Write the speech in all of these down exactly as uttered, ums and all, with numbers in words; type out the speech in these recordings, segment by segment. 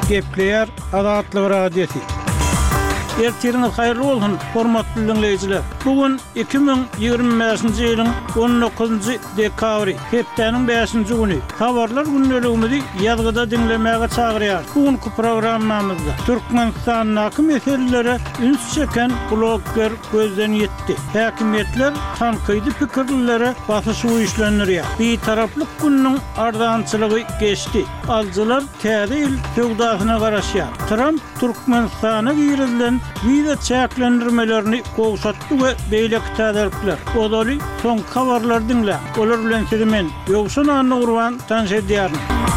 Gepleyer Azatlyk radiosi. Ertiriniz hayırlı olsun, hormatly dinleyijiler. Bugün iki bin ýygrimi beşinji ýylyň on dokuzunjy dekabry, hepdeniň beşinji güni. Habarlar günneligimizi ýazgyda dinlemäge çagyrýar. Bugünkü programmamyzda Türkmenistanyň meselelere üns çeken blogger gözden ýetdi. Häkimetler tankydy pikirlere basyş uýuşlanýar. Bir taraplyk günniň ardançylygy geçdi. Alçylar täze il töwdasyna garaşýar. Trump Türkmenistana girilen vize çäklendirmelerini gowşatdy we beýle täzelikler. Odaly soň habarlar dinle. Olar bilen sizimen ýogşun anny urban tanış edýär.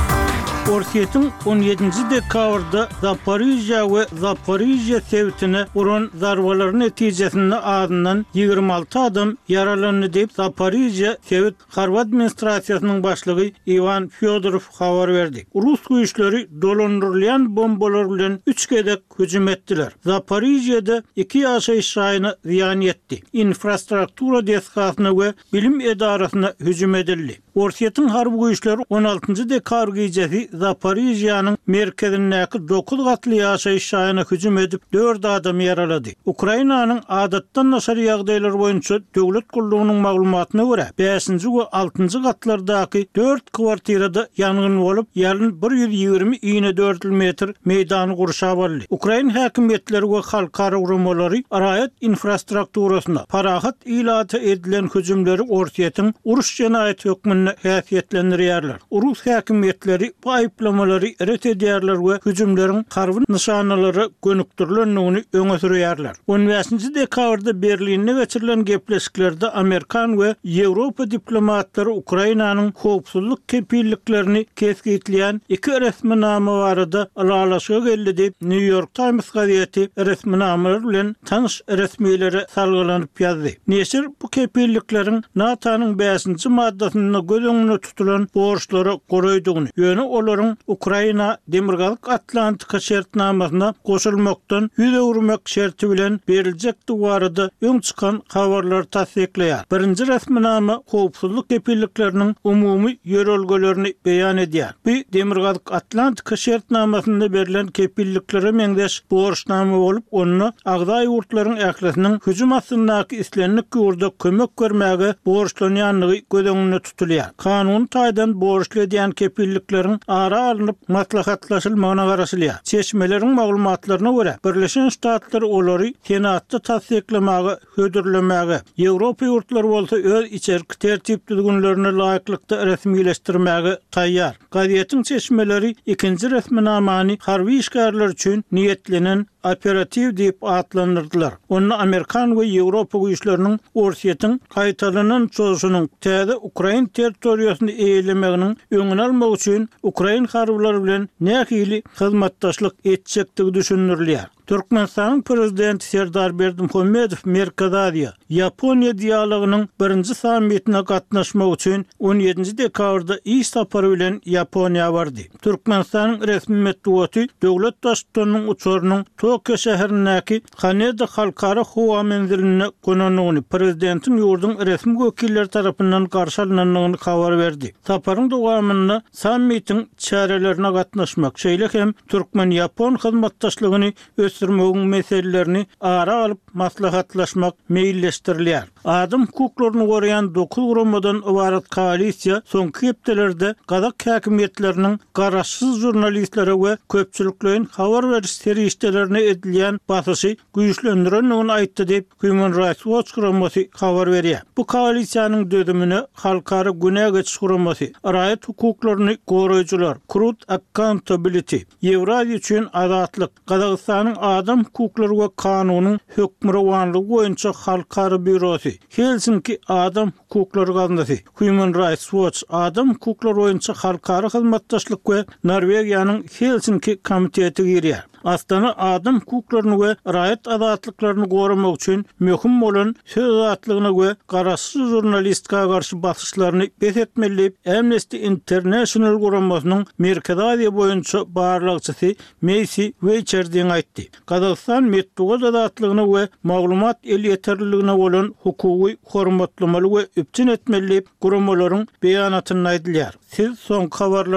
Orsiýetin on ýedinji dekabrda Zaporizhia we Zaporizhia sewtine uran zarbalar netijesinde adından ýygrimi alty adam yaralandy diýip Zaporizhia sewt harby administrasiýasynyň başlygy Ivan Fyodorov habar berdi. Rus güýçleri dolandyrylýan bombalar bilen üç gedek hüjüm etdiler. Zaporizhia'da iki ýaşaýyş raýonuny ziýan etdi. Infrastruktura deskasyna we bilim edarasyna hüjüm edildi. Orsiýetin harby güýçleri on altynjy dekabr gecesi Zaporizhia'nın merkezindäki dokuz gatly ýaşaýyş raýonuny hüjüm edip dört adam ýaralady. Ukrainanyň adatdan naşar ýagdaýlar boýunça döwlet gullugynyň maglumatyna görä beşinji we altynjy gatlardaky dört kwartirada ýangyn bolup, ýalyn bir ýüz ýygrimi iňe dört metr meýdany gurşa boldy. Ukraina häkimetleri we halkara gurulmalary araýat infrastrukturasyna parahat ilata edilen hüjümleri Orsiýetin uruş jenaýaty hökmüne häsiýetlendirýärler. Rus häkimetleri bu aýplamalary ret edýärler we hüjümleriň harby nişanalary gönükdirilendigini öňe sürýärler. on beşinji dekabrda Berlinde geçirilen gepleşiklerde Amerikan we Ýewropa diplomatlary Ukrainanyň howpsuzlyk kepilliklerini kesgitleýän iki resminama barada alalaşyga geldi diýip New York Times gazetesi resminamalary bilen tanış resmiýetlere salgylanyp ýazdy. Neşir bu kepillikleriň NATO'nyň beşinji maddasyna göz öňüne tutulan borçlara goraýdygyny, ýöne olaryň Ukraina Demirgalyk Atlantika şertnamasyna goşulmakdan ýüz öwrmek şerti bilen beriljekdi barada öň çykan habarlar tasdikleýär. Birinji resminama howpsuzlyk kepillikleriniň umumy ýörelgelerini beýan edýär. Bu Demirgalyk Atlantika şertnamasynda berilen kepilliklere meňdeş borçnama bolup, onu agda ýurtlaryň ählesiniň hüjüm astyndaky islenlik ýurda kömek görmäge borçlanýanlygy göz öňünde tutulýar. Kanun taýdan borçly edýän kepillikleriň ara alınıp maslahatlaşylmagyna garaşylýar. Çeşmeleriň maglumatlaryna görä, Birleşen Ştatlar olary Senatda tasdiklemäge, hödürlemäge, Ýewropa ýurtlary bolsa öz içerki tertip düzgünlerini laýyklykda resmileşdirmäge taýýar. Gazetiň çeşmeleri ikinji resminamany harby işgärler üçin niýetlenen operativ diýip atlandyrdylar. Onu Amerikan we Ýewropa güýçleriniň Orsiýetin gaýtalynan çözüşiniň täze Ukraina territoriýasyny eýlemeginiň öňüni almak üçin Ukraina harbylary bilen nähili hyzmatdaşlyk etjekdigi düşündirilýär. Türkmenistanyň prezidenti Serdar Berdimuhammedow Merkez Aziýa Ýaponiýa dialogynyň birinji sammitine gatnaşmak üçin on ýedinji dekabrda iş sapary bilen Ýaponiýa bardy. Türkmenistanyň resmi medeniýeti döwlet daşdynyň uçurynyň Tokyo şäherindäki Haneda halkara howa menziline gonanyny prezidentin ýurdun resmi wekilleri tarapyndan garşylananyny habar berdi. Saparyň dowamynda sammitin çärelerine gatnaşmak, şeýle hem Türkmen-Ýapon hyzmatdaşlygyny ösürmegiň meselelerini ara alyp maslahatlaşmak meýilleşdirilýär. Adam hukuklaryny goraýan dokuz guramadan ibaret koalisiýa soňky hepdelerde Gazak häkimetleriniň garaşsyz jurnalistlere we köpçülikleriň habar beriş serişdelerine edilýän basyşy güýçlendirendigini aýtdy diýip Human Rights Watch guramasy habar berýär. Bu koalisiýanyň dödümine halkara güne geçiş guramasy, araýat hukuklaryny goraýjylar, Crowd Accountability, Ýewraziýa üçin azatlyk, Gazakstanyň adam hukuklary we kanunyň hökmürawanlygy boýunça halkara bürosy, Helsinki adam hukuklary gazetesi, Human Rights Watch adam hukuklary boýunça halkara hyzmatdaşlyk we Norwegiýanyň Helsinki komiteti girýär. Astana adam hukuklaryny we raýat azatlyklaryny goramak üçin möhüm bolan söz azatlygyna we garaşsyz jurnalistika garşy basyşlaryny besetmelip Amnesty International guramasynyň Merkez Aziýa boýunça barlykçysy Macy Weicherdiň aýtdy. Gazakistan medeniýet azatlygyna we maglumat el ýeterliligine bolan hukuky hormatlamaly we üpçün etmeli guramalaryň beýanatyny aýdylýar. Siz soň habarlar